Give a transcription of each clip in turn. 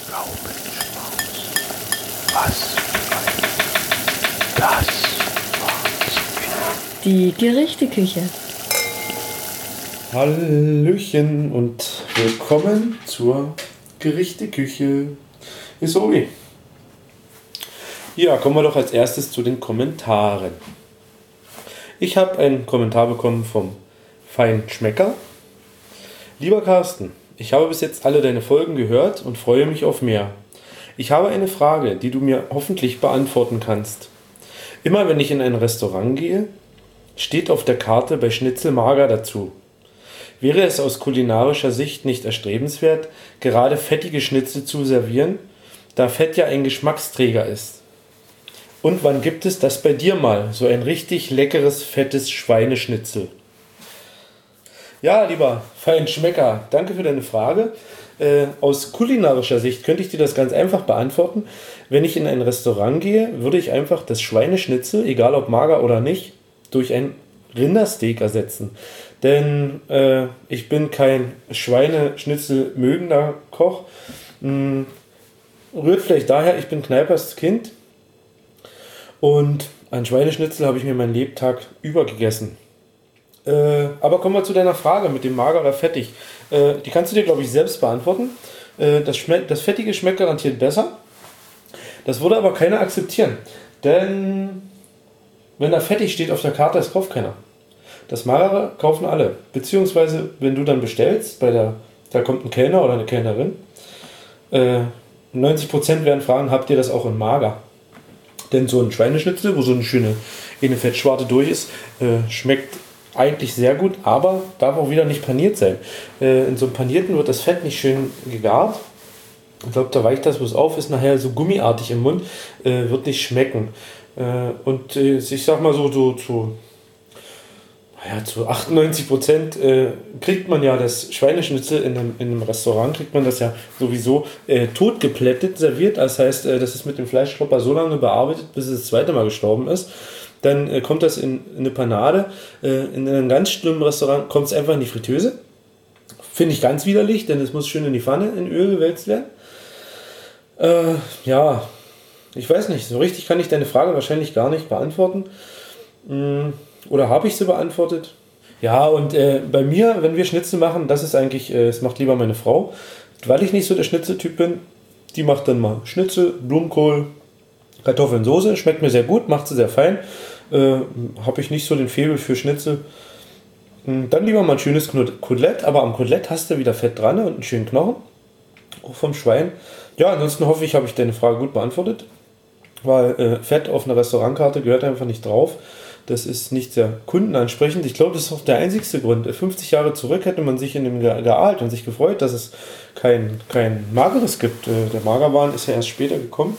Gaumenschmaus. Was für ein... Das war Die Gerichteküche. Hallöchen und willkommen zur Gerichteküche. Ist Obi. Ja, kommen wir doch als erstes zu den Kommentaren. Ich habe einen Kommentar bekommen vom Feinschmecker. Lieber Carsten, ich habe bis jetzt alle deine Folgen gehört und freue mich auf mehr. Ich habe eine Frage, die du mir hoffentlich beantworten kannst. Immer wenn ich in ein Restaurant gehe, steht auf der Karte bei Schnitzel mager dazu. Wäre es aus kulinarischer Sicht nicht erstrebenswert, gerade fettige Schnitzel zu servieren, da Fett ja ein Geschmacksträger ist? Und wann gibt es das bei dir mal, so ein richtig leckeres, fettes Schweineschnitzel? Ja, lieber Feinschmecker, danke für deine Frage. Aus kulinarischer Sicht könnte ich dir das ganz einfach beantworten. Wenn ich in ein Restaurant gehe, würde ich einfach das Schweineschnitzel, egal ob mager oder nicht, durch ein Rindersteak ersetzen. Denn ich bin kein Schweineschnitzel mögender Koch. Rührt vielleicht daher, ich bin Kneipers Kind. Und ein Schweineschnitzel habe ich mir meinen Lebtag über gegessen. Aber kommen wir zu deiner Frage mit dem mager oder fettig. Die kannst du dir, glaube ich, selbst beantworten. Das Fettige schmeckt garantiert besser. Das würde aber keiner akzeptieren. Denn wenn da fettig steht auf der Karte, das kauft keiner. Das Magere kaufen alle. Beziehungsweise, wenn du dann bestellst, da kommt ein Kellner oder eine Kellnerin, 90% werden fragen, habt ihr das auch in mager? Denn so ein Schweineschnitzel, wo so eine schöne Fettschwarte durch ist, schmeckt eigentlich sehr gut, aber darf auch wieder nicht paniert sein. In so einem Panierten wird das Fett nicht schön gegart. Ich glaube, da weicht das bloß auf, ist nachher so gummiartig im Mund, wird nicht schmecken. Und ich sag mal so zu 98% kriegt man ja das Schweineschnitzel in einem Restaurant, kriegt man das ja sowieso totgeplättet serviert. Das heißt, das ist mit dem Fleischklopper so lange bearbeitet, bis es das zweite Mal gestorben ist. Dann kommt das in eine Panade. In einem ganz schlimmen Restaurant kommt es einfach in die Fritteuse. Finde ich ganz widerlich, denn es muss schön in die Pfanne in Öl gewälzt werden. Ja, ich weiß nicht, so richtig kann ich deine Frage wahrscheinlich gar nicht beantworten. Oder habe ich sie beantwortet? Ja, und bei mir, wenn wir Schnitzel machen, das ist eigentlich, das macht lieber meine Frau. Weil ich nicht so der Schnitzeltyp bin, die macht dann mal Schnitzel, Blumenkohl, Kartoffeln, Soße. Schmeckt mir sehr gut, macht sie sehr fein. Habe ich nicht so den Faible für Schnitzel. Dann lieber mal ein schönes Kotelett, aber am Kotelett hast du wieder Fett dran und einen schönen Knochen. Auch vom Schwein. Ja, ansonsten hoffe ich, habe ich deine Frage gut beantwortet. Weil Fett auf einer Restaurantkarte gehört einfach nicht drauf. Das ist nicht sehr kundenansprechend. Ich glaube, das ist auch der einzigste Grund. 50 Jahre zurück hätte man sich in dem geahlt und sich gefreut, dass es kein Mageres gibt. Der Magerwahn ist ja erst später gekommen.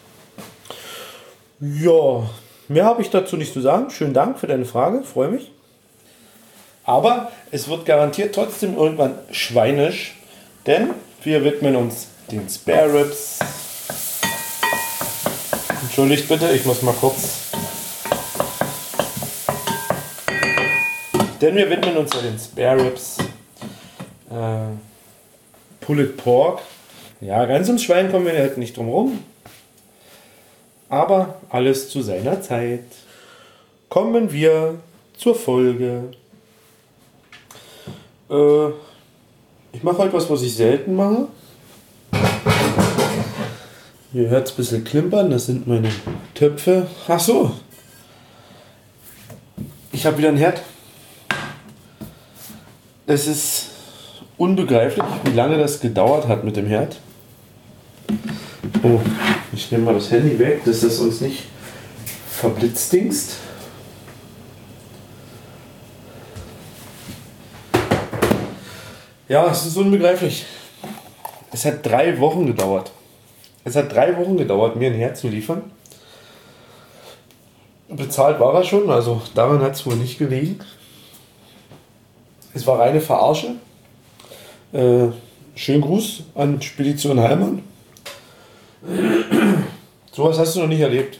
Ja, mehr habe ich dazu nicht zu sagen. Schönen Dank für deine Frage, freue mich. Aber es wird garantiert trotzdem irgendwann schweinisch, denn wir widmen uns den Spare Ribs. Entschuldigt bitte, ich muss mal kurz. Denn wir widmen uns ja den Spare Ribs. Pulled Pork. Ja, ganz ums Schwein kommen wir halt nicht drum rum. Aber alles zu seiner Zeit. Kommen wir zur Folge. Ich mache heute was ich selten mache. Ihr hört es ein bisschen klimpern, das sind meine Töpfe. Ach so. Ich habe wieder einen Herd. Es ist unbegreiflich, wie lange das gedauert hat mit dem Herd. Oh, ich nehme mal das Handy weg, dass das uns nicht verblitzdingst. Ja, es ist unbegreiflich. Es hat 3 Wochen gedauert. Es hat 3 Wochen gedauert, mir ein Herd zu liefern. Bezahlt war er schon, also daran hat es wohl nicht gelegen. Es war reine Verarsche. Schönen Gruß an Spedition Heimann. Sowas hast du noch nicht erlebt.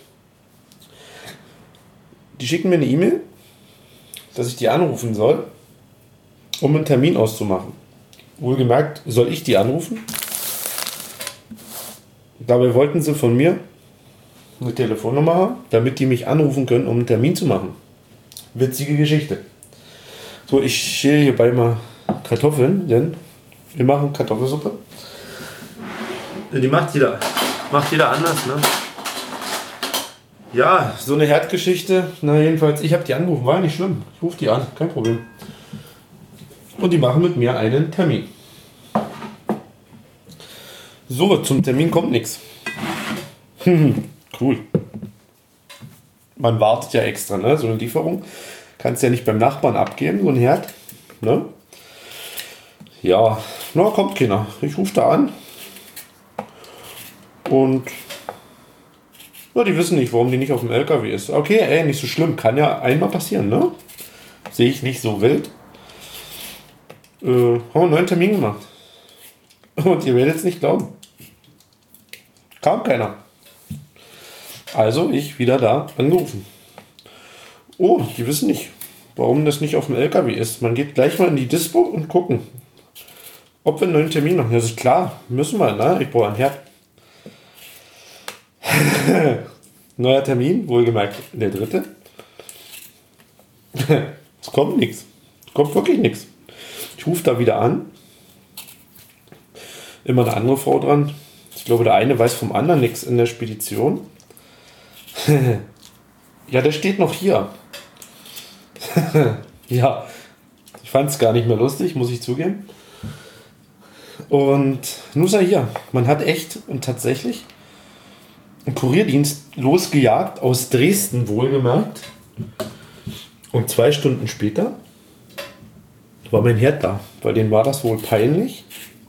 Die schicken mir eine E-Mail, dass ich die anrufen soll, um einen Termin auszumachen. Wohlgemerkt, soll ich die anrufen? Dabei wollten sie von mir eine Telefonnummer haben, damit die mich anrufen können, um einen Termin zu machen. Witzige Geschichte. So, ich schäle hierbei mal Kartoffeln, denn wir machen Kartoffelsuppe. Die macht jeder anders, ne? Ja, so eine Herdgeschichte. Na jedenfalls, ich habe die angerufen, war ja nicht schlimm. Ich rufe die an, kein Problem. Und die machen mit mir einen Termin. So, zum Termin kommt nichts. Cool. Man wartet ja extra, ne? So eine Lieferung kannst ja nicht beim Nachbarn abgeben, so ein Herd. Ne? Ja, na, kommt keiner. Ich rufe da an. Und ja, die wissen nicht, warum die nicht auf dem LKW ist. Okay, ey, nicht so schlimm. Kann ja einmal passieren, ne? Sehe ich nicht so wild. Haben wir einen neuen Termin gemacht. Und ihr werdet es nicht glauben. Kam keiner. Also ich wieder da angerufen. Oh, die wissen nicht, warum das nicht auf dem LKW ist. Man geht gleich mal in die Dispo und gucken, ob wir einen neuen Termin machen. Das ist klar, müssen wir, ne? Ich brauche einen Herd. Neuer Termin, wohlgemerkt der 3. Es kommt nichts. Es kommt wirklich nichts. Ich rufe da wieder an. Immer eine andere Frau dran. Ich glaube, der eine weiß vom anderen nichts in der Spedition. Ja, der steht noch hier. Ja, ich fand es gar nicht mehr lustig, muss ich zugeben. Und nun ist er hier. Man hat echt und tatsächlich einen Kurierdienst losgejagt, aus Dresden wohlgemerkt. Und 2 Stunden später war mein Herd da, weil denen war das wohl peinlich.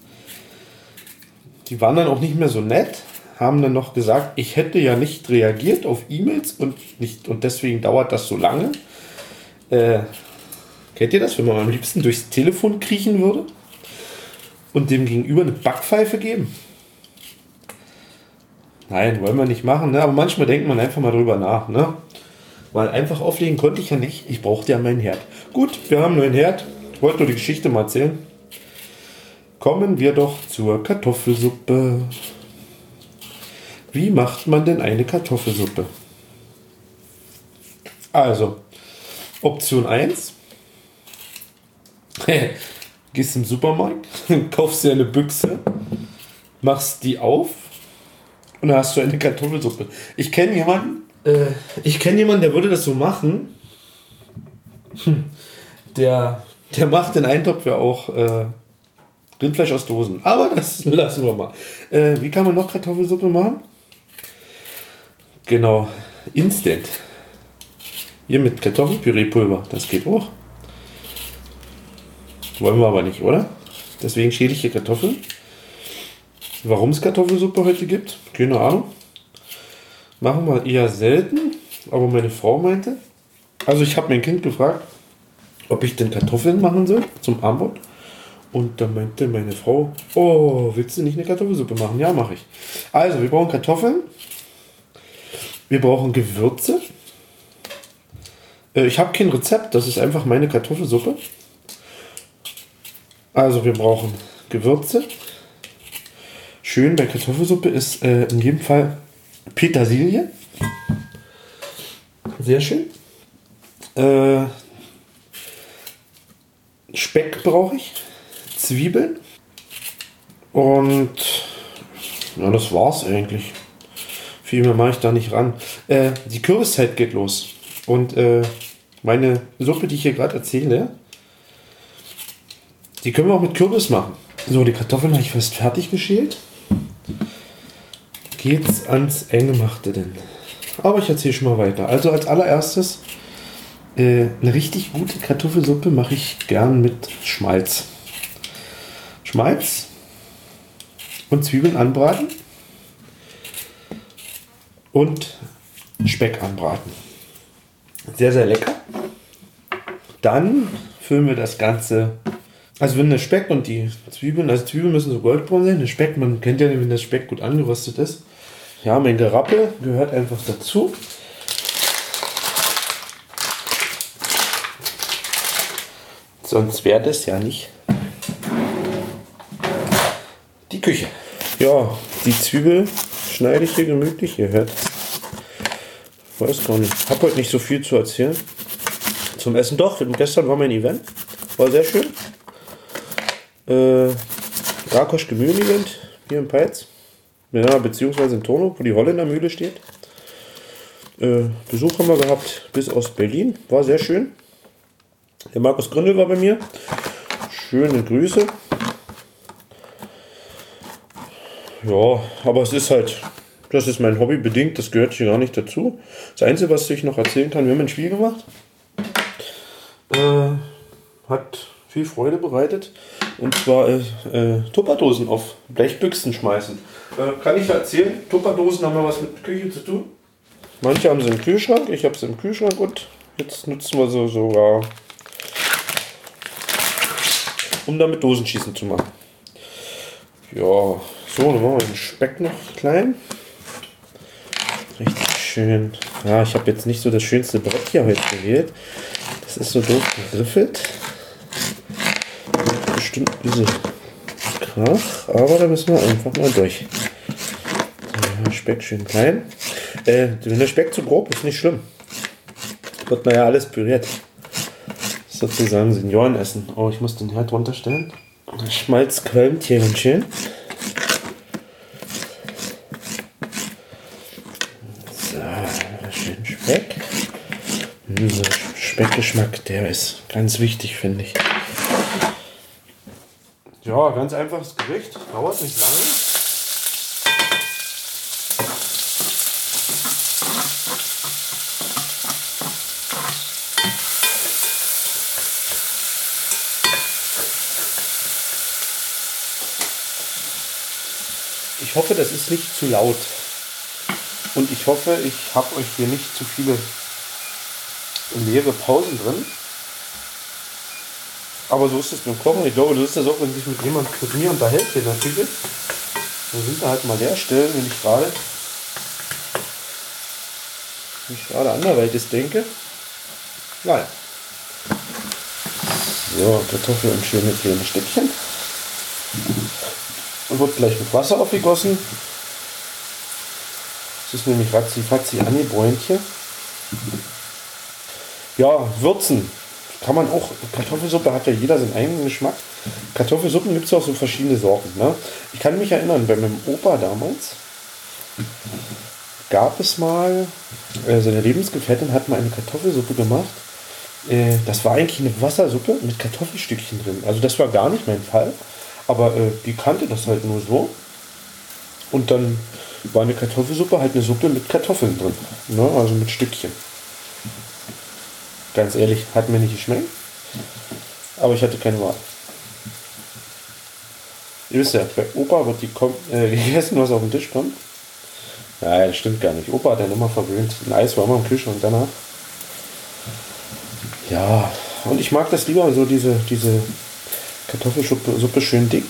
Die waren dann auch nicht mehr so nett, haben dann noch gesagt, ich hätte ja nicht reagiert auf E-Mails und deswegen dauert das so lange. Kennt ihr das, wenn man am liebsten durchs Telefon kriechen würde und dem Gegenüber eine Backpfeife geben? Nein, wollen wir nicht machen, ne? Aber manchmal denkt man einfach mal drüber nach, ne? Weil einfach auflegen konnte ich ja nicht. Ich brauchte ja meinen Herd. Gut, wir haben einen neuen Herd. Ich wollte nur die Geschichte mal erzählen. Kommen wir doch zur Kartoffelsuppe. Wie macht man denn eine Kartoffelsuppe? Also, Option 1. Gehst im Supermarkt, kaufst dir eine Büchse, machst die auf und dann hast du eine Kartoffelsuppe. Ich kenne jemanden, der würde das so machen. Der macht den Eintopf ja auch Rindfleisch aus Dosen. Aber das lassen wir mal. Wie kann man noch Kartoffelsuppe machen? Genau, Instant. Hier mit Kartoffelpüreepulver, das geht auch. Wollen wir aber nicht, oder? Deswegen schäle ich hier Kartoffeln. Warum es Kartoffelsuppe heute gibt, keine Ahnung. Machen wir eher selten, aber meine Frau meinte, also ich habe mein Kind gefragt, ob ich denn Kartoffeln machen soll zum Abendbrot. Und da meinte meine Frau, oh, willst du nicht eine Kartoffelsuppe machen? Ja, mache ich. Also, wir brauchen Kartoffeln. Wir brauchen Gewürze. Ich habe kein Rezept, das ist einfach meine Kartoffelsuppe. Also, wir brauchen Gewürze. Schön bei Kartoffelsuppe ist in jedem Fall Petersilie. Sehr schön. Speck brauche ich. Zwiebeln. Und ja, das war's eigentlich. Viel mehr mache ich da nicht ran. Die Kürbiszeit geht los. Und meine Suppe, die ich hier gerade erzähle, die können wir auch mit Kürbis machen. So, die Kartoffeln habe ich fast fertig geschält. Geht's ans Eingemachte denn? Aber ich erzähle schon mal weiter. Also als allererstes eine richtig gute Kartoffelsuppe mache ich gern mit Schmalz. Schmalz und Zwiebeln anbraten und Speck anbraten. Sehr, sehr lecker. Dann füllen wir das Ganze, also wenn der Speck und die Zwiebeln, also Zwiebeln müssen so goldbraun sein, der Speck, man kennt ja, wenn der Speck gut angeröstet ist. Ja, mein Gerappel gehört einfach dazu. Sonst wäre das ja nicht die Küche. Ja, die Zwiebel schneide ich hier gemütlich. Ihr hört. Weiß gar nicht. Hab heute nicht so viel zu erzählen. Zum Essen doch. Gestern war mein Event. War sehr schön. Rakosch Gemüse-Event hier in Peitz. Ja, beziehungsweise in Tornow, wo die Holländermühle steht. Besuch haben wir gehabt bis aus Berlin. War sehr schön. Der Markus Gründel war bei mir. Schöne Grüße. Ja, aber es ist halt, das ist mein Hobby bedingt, das gehört hier gar nicht dazu. Das Einzige, was ich noch erzählen kann, wir haben ein Spiel gemacht. Hat viel Freude bereitet. Und zwar Tupperdosen auf Blechbüchsen schmeißen. Kann ich erzählen, Tupperdosen haben ja was mit Küche zu tun. Manche haben sie im Kühlschrank, ich habe sie im Kühlschrank und jetzt nutzen wir sie sogar, um damit Dosenschießen zu machen. Ja, so, dann machen wir den Speck noch klein. Richtig schön. Ja, ich habe jetzt nicht so das schönste Brett hier heute gewählt. Das ist so doof gegriffelt. Bestimmt ein bisschen Krach, aber da müssen wir einfach mal durch. So, Speck schön klein. Wenn der Speck zu grob ist, nicht schlimm. Wird naja alles püriert. Sozusagen Seniorenessen. Oh, ich muss den Herd runterstellen. Der Schmalz qualmt hier ganz schön. So, schön Speck. Dieser Speckgeschmack, der ist ganz wichtig, finde ich. Ja, ganz einfaches Gericht. Dauert nicht lange. Ich hoffe, das ist nicht zu laut. Und ich hoffe, ich habe euch hier nicht zu viele leere Pausen drin. Aber so ist es beim Kochen. Ich glaube, das ist das auch, wenn sich mit jemand mit mir unterhält hier in der Küche. Dann sind da halt mal Leerstellen, wenn ich gerade anderweitig denke. Nein. So, Kartoffel und schöne kleine Stückchen. Und wird gleich mit Wasser aufgegossen. Es ist nämlich ratzi-fatzi angebräunt hier. Ja, würzen. Kann man auch, Kartoffelsuppe hat ja jeder seinen eigenen Geschmack. Kartoffelsuppen gibt es auch so verschiedene Sorten. Ne? Ich kann mich erinnern, bei meinem Opa damals gab es mal, seine Lebensgefährtin hat mal eine Kartoffelsuppe gemacht. Das war eigentlich eine Wassersuppe mit Kartoffelstückchen drin. Also das war gar nicht mein Fall. Aber die kannte das halt nur so. Und dann war eine Kartoffelsuppe halt eine Suppe mit Kartoffeln drin. Ne? Also mit Stückchen. Ganz ehrlich, hat mir nicht geschmeckt. Aber ich hatte keine Wahl. Ihr wisst ja, bei Opa wird gegessen, was auf den Tisch kommt. Nein, das stimmt gar nicht. Opa hat dann immer verwöhnt. Ein Eis war immer im Kühlschrank danach. Ja, und ich mag das lieber, so diese Kartoffelsuppe schön dick.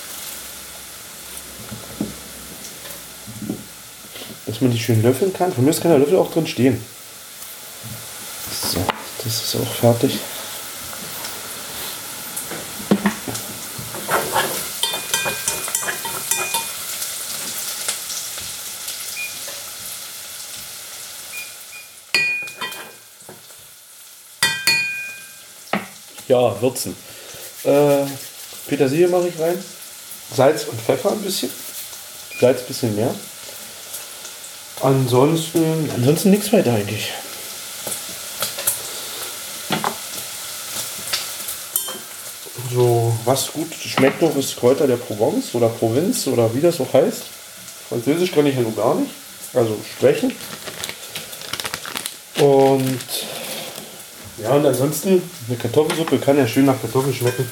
Dass man die schön löffeln kann. Von mir kann der Löffel auch drin stehen. So, das ist auch fertig. Ja, würzen. Petersilie mache ich rein. Salz und Pfeffer ein bisschen. Salz ein bisschen mehr. Ansonsten nichts weiter eigentlich. So, was gut schmeckt noch, ist Kräuter der Provence oder Provinz oder wie das auch heißt. Französisch kann ich ja nur gar nicht. Also sprechen. Und ja, und ansonsten, eine Kartoffelsuppe kann ja schön nach Kartoffeln schmecken.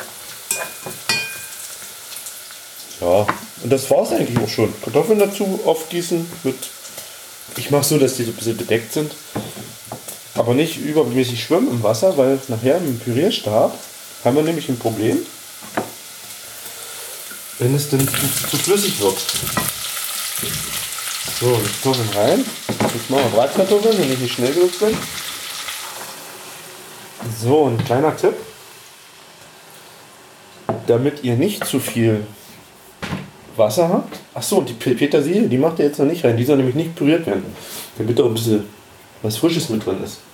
Ja, und das war es eigentlich auch schon. Kartoffeln dazu aufgießen mit. Ich mache so, dass die so ein bisschen bedeckt sind. Aber nicht übermäßig schwimmen im Wasser, weil nachher im Pürierstab haben wir nämlich ein Problem, wenn es dann zu flüssig wird. So, die Kartoffeln rein. Jetzt machen wir Bratkartoffeln, wenn ich nicht schnell genug bin. So, ein kleiner Tipp. Damit ihr nicht zu viel Wasser habt. Achso, und die Petersilie, die macht ihr jetzt noch nicht rein. Die soll nämlich nicht püriert werden. Damit auch ein bisschen was Frisches mit drin ist.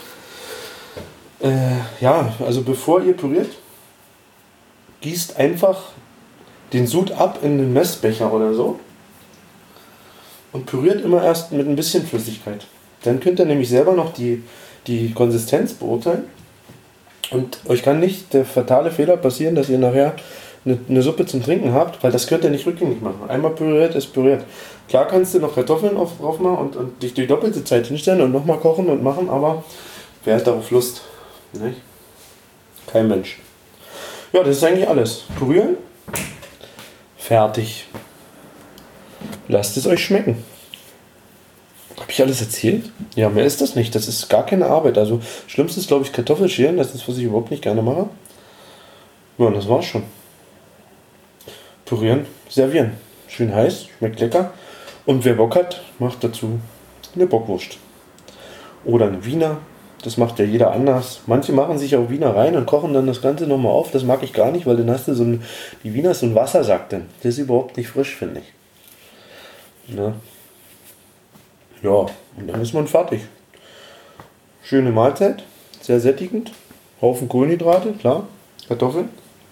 Ja, also bevor ihr püriert, gießt einfach den Sud ab in den Messbecher oder so. Und püriert immer erst mit ein bisschen Flüssigkeit. Dann könnt ihr nämlich selber noch die Konsistenz beurteilen. Und euch kann nicht der fatale Fehler passieren, dass ihr nachher eine Suppe zum Trinken habt, weil das könnt ihr nicht rückgängig machen. Einmal püriert ist püriert. Klar kannst du noch Kartoffeln drauf machen und dich die doppelte Zeit hinstellen und nochmal kochen und machen, aber wer hat darauf Lust? Nicht? Kein Mensch. Ja, das ist eigentlich alles. Pürieren. Fertig. Lasst es euch schmecken. Habe ich alles erzählt? Ja, mehr ist das nicht. Das ist gar keine Arbeit. Also, schlimmste ist, glaube ich, Kartoffelschälen. Das ist, was ich überhaupt nicht gerne mache. Ja, das war's schon. Pürieren, servieren. Schön heiß, schmeckt lecker. Und wer Bock hat, macht dazu eine Bockwurst. Oder eine Wiener. Das macht ja jeder anders. Manche machen sich auch Wiener rein und kochen dann das Ganze nochmal auf. Das mag ich gar nicht, weil dann hast du die Wiener ist so ein Wassersack dann. Das ist überhaupt nicht frisch, finde ich. Ja, und dann ist man fertig. Schöne Mahlzeit, sehr sättigend. Haufen Kohlenhydrate, klar. Kartoffeln.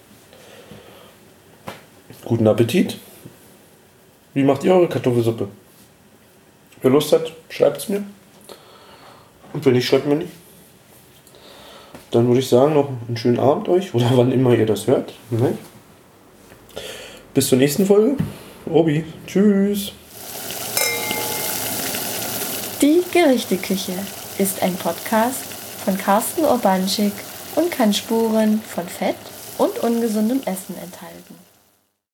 Guten Appetit. Wie macht ihr eure Kartoffelsuppe? Wer Lust hat, schreibt es mir. Und wenn nicht, schreibt mir nicht. Dann würde ich sagen, noch einen schönen Abend euch. Oder wann immer ihr das hört. Bis zur nächsten Folge. Obi. Tschüss. Die Gerichteküche ist ein Podcast von Carsten Urbanschik und kann Spuren von Fett und ungesundem Essen enthalten.